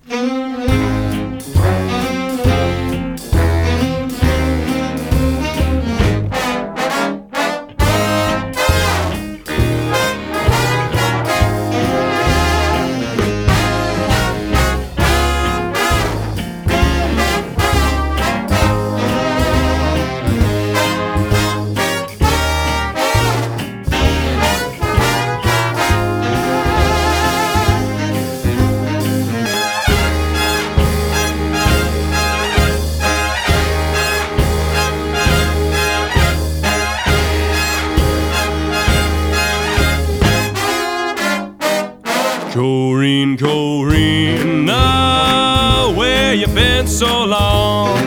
Corrine, Corrine, where you been so long?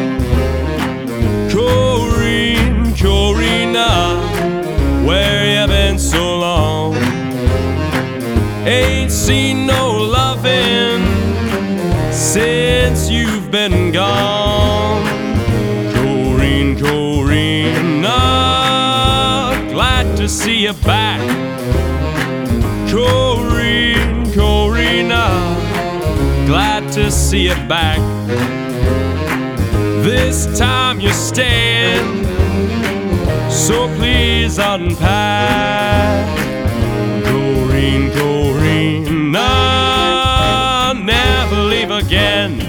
Corrine, Corrine, where you been so long? Ain't seen no loving since you've been gone. Corrine, Corrine, glad to see you back. Corrine, Corrina, glad to see you back. This time you're staying, so please unpack. Corrine, Corrina, never leave again.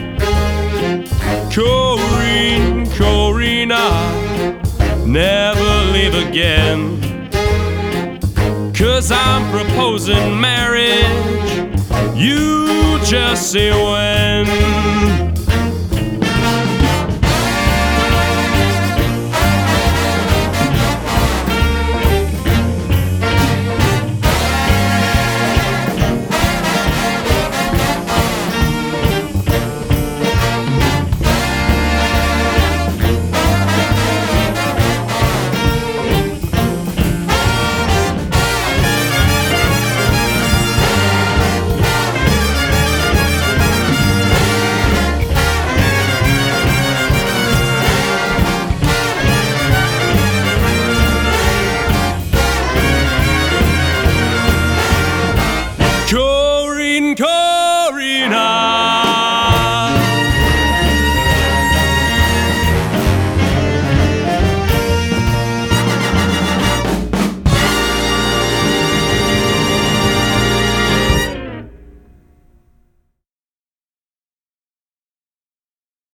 Corrine, Corrina, never leave again. 'Cause I'm proposing marriage, you just say when.